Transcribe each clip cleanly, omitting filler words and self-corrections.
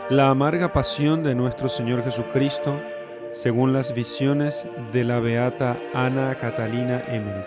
La amarga pasión de nuestro Señor Jesucristo, según las visiones de la beata Ana Catalina Emmerich.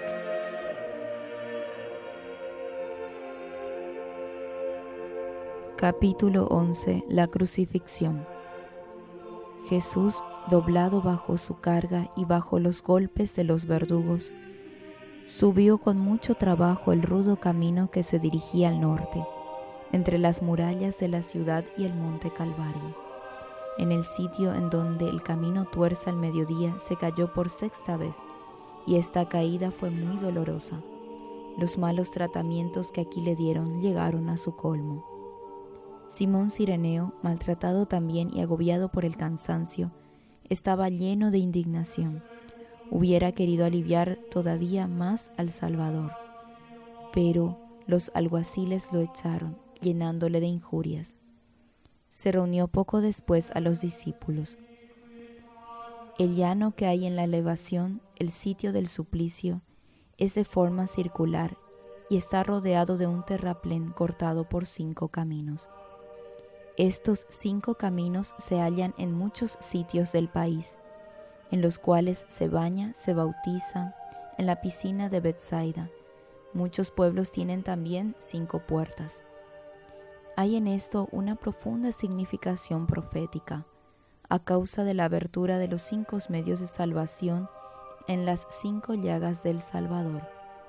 Capítulo 11. La crucifixión. Jesús, doblado bajo su carga y bajo los golpes de los verdugos, subió con mucho trabajo el rudo camino que se dirigía al norte, entre las murallas de la ciudad y el monte Calvario. En el sitio en donde el camino tuerce al mediodía se cayó por sexta vez, y esta caída fue muy dolorosa. Los malos tratamientos que aquí le dieron llegaron a su colmo. Simón Cireneo, maltratado también y agobiado por el cansancio, estaba lleno de indignación. Hubiera querido aliviar todavía más al Salvador, pero los alguaciles lo echaron, llenándole de injurias. Se reunió poco después a los discípulos. El llano que hay en la elevación, el sitio del suplicio, es de forma circular y está rodeado de un terraplén cortado por 5 caminos. Estos 5 caminos se hallan en muchos sitios del país, en los cuales se baña, se bautiza, en la piscina de Betsaida. Muchos pueblos tienen también 5 puertas. Hay en esto una profunda significación profética, a causa de la abertura de los 5 medios de salvación en las 5 llagas del Salvador.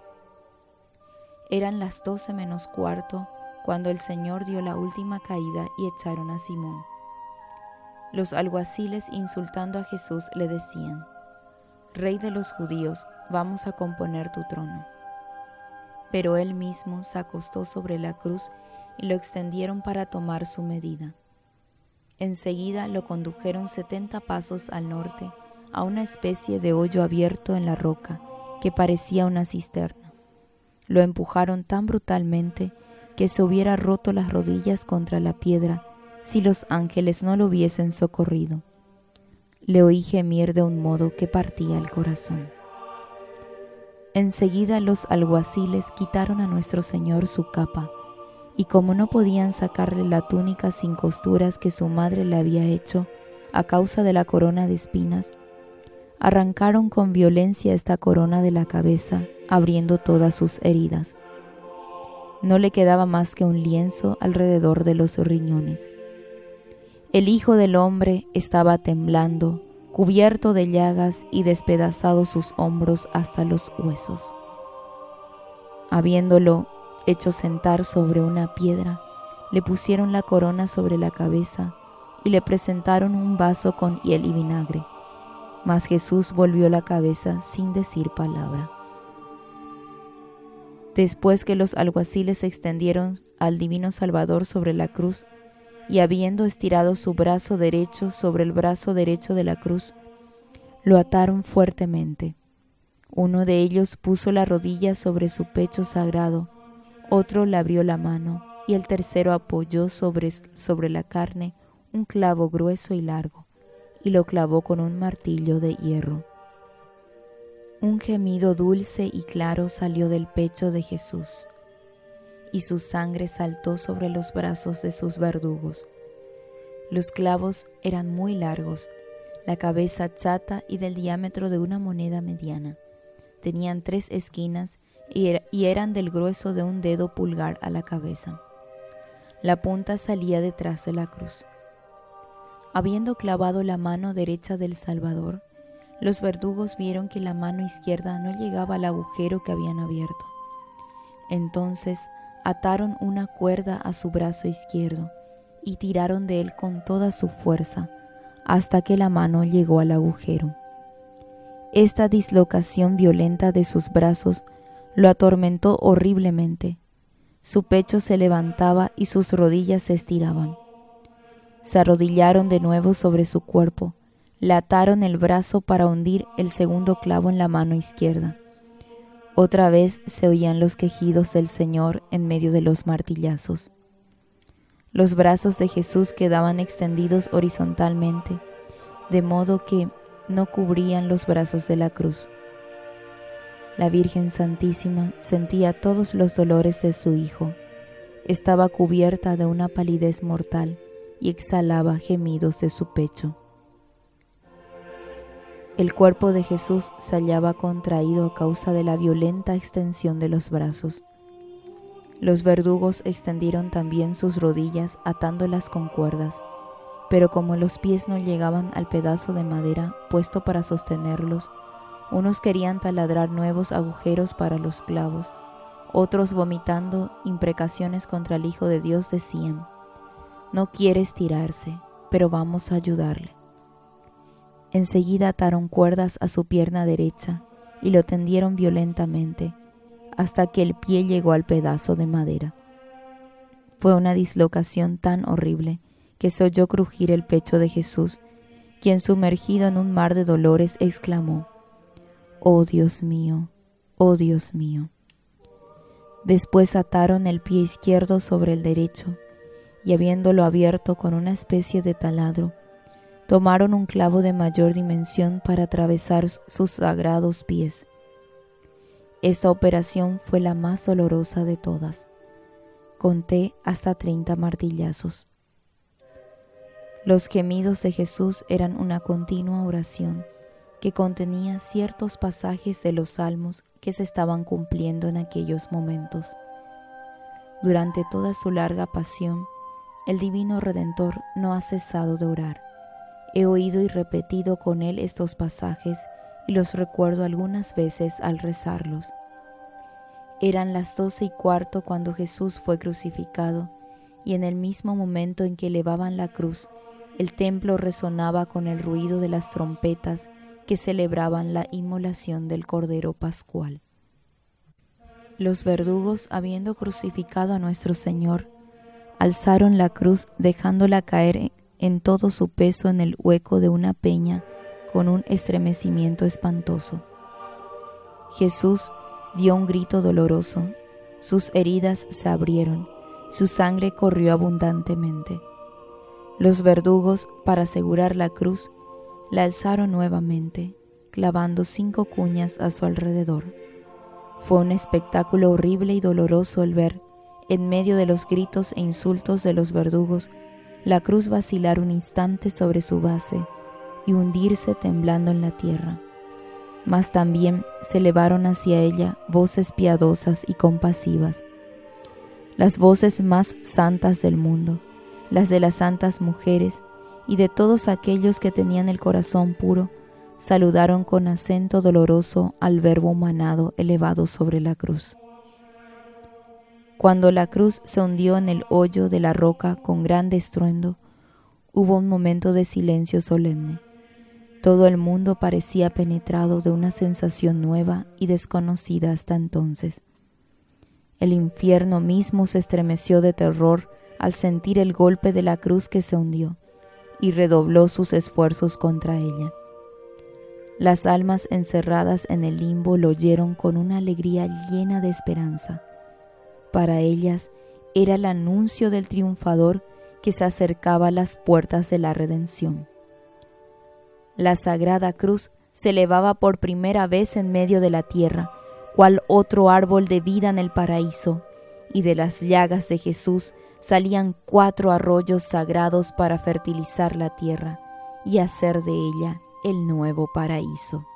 Eran las 12 menos cuarto cuando el Señor dio la última caída y echaron a Simón. Los alguaciles, insultando a Jesús, le decían: «Rey de los judíos, vamos a componer tu trono». Pero él mismo se acostó sobre la cruz y lo extendieron para tomar su medida. Enseguida lo condujeron 70 pasos al norte, a una especie de hoyo abierto en la roca que parecía una cisterna. Lo empujaron tan brutalmente que se hubiera roto las rodillas contra la piedra si los ángeles no lo hubiesen socorrido. Le oí gemir de un modo que partía el corazón. Enseguida los alguaciles quitaron a nuestro Señor su capa, y como no podían sacarle la túnica sin costuras que su madre le había hecho a causa de la corona de espinas, arrancaron con violencia esta corona de la cabeza, abriendo todas sus heridas. No le quedaba más que un lienzo alrededor de los riñones. El Hijo del Hombre estaba temblando, cubierto de llagas y despedazados sus hombros hasta los huesos. Habiéndolo hecho sentar sobre una piedra, le pusieron la corona sobre la cabeza y le presentaron un vaso con hiel y vinagre. Mas Jesús volvió la cabeza sin decir palabra. Después que los alguaciles extendieron al divino Salvador sobre la cruz, y habiendo estirado su brazo derecho sobre el brazo derecho de la cruz, lo ataron fuertemente. Uno de ellos puso la rodilla sobre su pecho sagrado, otro le abrió la mano, y el tercero apoyó sobre la carne un clavo grueso y largo, y lo clavó con un martillo de hierro. Un gemido dulce y claro salió del pecho de Jesús, y su sangre saltó sobre los brazos de sus verdugos. Los clavos eran muy largos, la cabeza chata y del diámetro de una moneda mediana. Tenían 3 esquinas y eran del grueso de un dedo pulgar a la cabeza. La punta salía detrás de la cruz. Habiendo clavado la mano derecha del Salvador, los verdugos vieron que la mano izquierda no llegaba al agujero que habían abierto. Entonces ataron una cuerda a su brazo izquierdo y tiraron de él con toda su fuerza hasta que la mano llegó al agujero. Esta dislocación violenta de sus brazos lo atormentó horriblemente. Su pecho se levantaba y sus rodillas se estiraban. Se arrodillaron de nuevo sobre su cuerpo, le ataron el brazo para hundir el segundo clavo en la mano izquierda. Otra vez se oían los quejidos del Señor en medio de los martillazos. Los brazos de Jesús quedaban extendidos horizontalmente, de modo que no cubrían los brazos de la cruz. La Virgen Santísima sentía todos los dolores de su Hijo. Estaba cubierta de una palidez mortal y exhalaba gemidos de su pecho. El cuerpo de Jesús se hallaba contraído a causa de la violenta extensión de los brazos. Los verdugos extendieron también sus rodillas atándolas con cuerdas, pero como los pies no llegaban al pedazo de madera puesto para sostenerlos, unos querían taladrar nuevos agujeros para los clavos, otros, vomitando imprecaciones contra el Hijo de Dios, decían: «No quiere estirarse, pero vamos a ayudarle». Enseguida ataron cuerdas a su pierna derecha y lo tendieron violentamente, hasta que el pie llegó al pedazo de madera. Fue una dislocación tan horrible que se oyó crujir el pecho de Jesús, quien, sumergido en un mar de dolores, exclamó: «Oh Dios mío, oh Dios mío». Después ataron el pie izquierdo sobre el derecho, y habiéndolo abierto con una especie de taladro, tomaron un clavo de mayor dimensión para atravesar sus sagrados pies. Esta operación fue la más dolorosa de todas. Conté hasta 30 martillazos. Los gemidos de Jesús eran una continua oración que contenía ciertos pasajes de los salmos que se estaban cumpliendo en aquellos momentos. Durante toda su larga pasión, el Divino Redentor no ha cesado de orar. He oído y repetido con él estos pasajes y los recuerdo algunas veces al rezarlos. Eran las 12:15 cuando Jesús fue crucificado, y en el mismo momento en que elevaban la cruz, el templo resonaba con el ruido de las trompetas que celebraban la inmolación del Cordero Pascual. Los verdugos, habiendo crucificado a nuestro Señor, alzaron la cruz dejándola caer en todo su peso en el hueco de una peña con un estremecimiento espantoso. Jesús dio un grito doloroso, sus heridas se abrieron, su sangre corrió abundantemente. Los verdugos, para asegurar la cruz, la alzaron nuevamente, clavando 5 cuñas a su alrededor. Fue un espectáculo horrible y doloroso el ver, en medio de los gritos e insultos de los verdugos, la cruz vacilar un instante sobre su base y hundirse temblando en la tierra. Mas también se elevaron hacia ella voces piadosas y compasivas, las voces más santas del mundo, las de las santas mujeres y de todos aquellos que tenían el corazón puro, saludaron con acento doloroso al Verbo humanado elevado sobre la cruz. Cuando la cruz se hundió en el hoyo de la roca con grande estruendo, hubo un momento de silencio solemne. Todo el mundo parecía penetrado de una sensación nueva y desconocida hasta entonces. El infierno mismo se estremeció de terror al sentir el golpe de la cruz que se hundió, y redobló sus esfuerzos contra ella. Las almas encerradas en el limbo lo oyeron con una alegría llena de esperanza. Para ellas era el anuncio del triunfador que se acercaba a las puertas de la redención. La sagrada cruz se elevaba por primera vez en medio de la tierra, cual otro árbol de vida en el paraíso, y de las llagas de Jesús salían 4 arroyos sagrados para fertilizar la tierra y hacer de ella el nuevo paraíso.